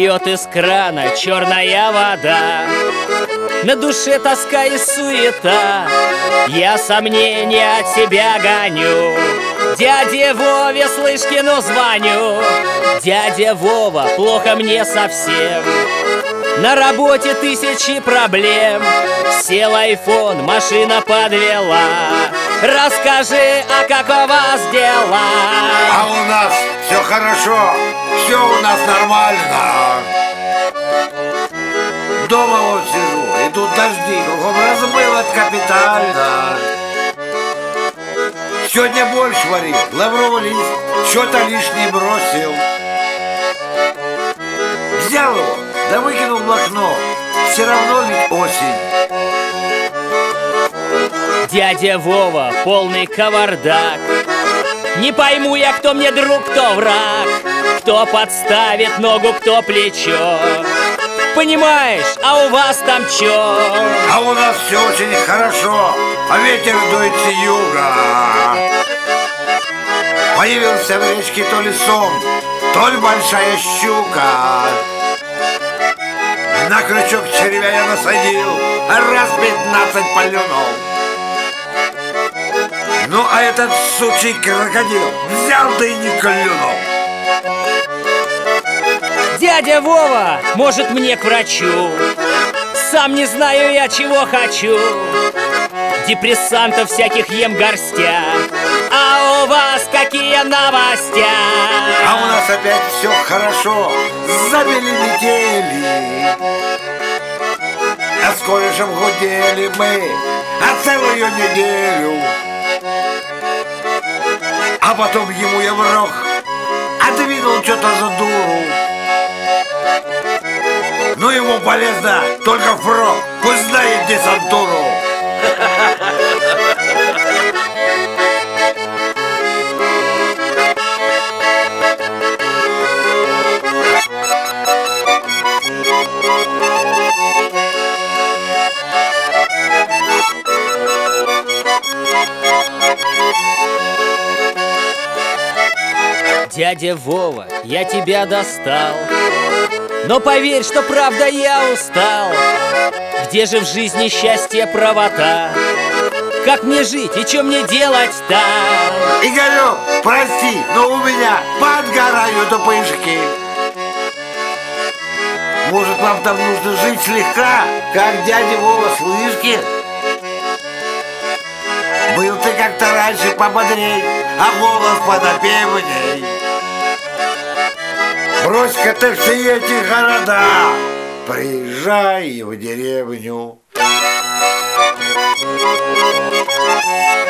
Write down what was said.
Льет из крана черная вода, на душе тоска и суета. Я сомнения от себя гоню, дяде Вове Слышкину звоню. Дядя Вова, плохо мне совсем, на работе тысячи проблем. Сел айфон, машина подвела. Расскажи, а как у вас дела? А у нас все хорошо, все у нас нормально. Дома вот сижу, идут дожди, кругом размыло капитально. Сегодня борщ варил, лавровый лист, что-то лишнее бросил. Взял его, да выкинул в окно, все равно ведь осень. Дядя Вова, полный кавардак. Не пойму я, кто мне друг, кто враг, кто подставит ногу, кто плечо. Понимаешь, а у вас там чё? А у нас все очень хорошо, а ветер дует с юга. Появился в речке то ли сом, то ли большая щука. На крючок червя я насадил, раз 15 полюнул. Ну а этот сучий крокодил взял да и не клюнул. Дядя Вова, может мне к врачу? Сам не знаю я, чего хочу. Депрессантов всяких ем горстя. А у вас какие новостя? А у нас опять все хорошо, забили метели. А с корешем гудели мы, а целую неделю. А потом ему я в рог отвинул что-то за дуру. Ну ему полезно только впрок, пусть знает десантуру. Дядя Вова, я тебя достал, но поверь, что правда я устал. Где же в жизни счастье, правота? Как мне жить и что мне делать-то? Игорек, прости, но у меня подгорают пышки. Может, вам там нужно жить слегка, как дядя Вова Слышкин? Был ты как-то раньше пободрей, а голос подопевней. Брось-ка ты все эти города, приезжай в деревню.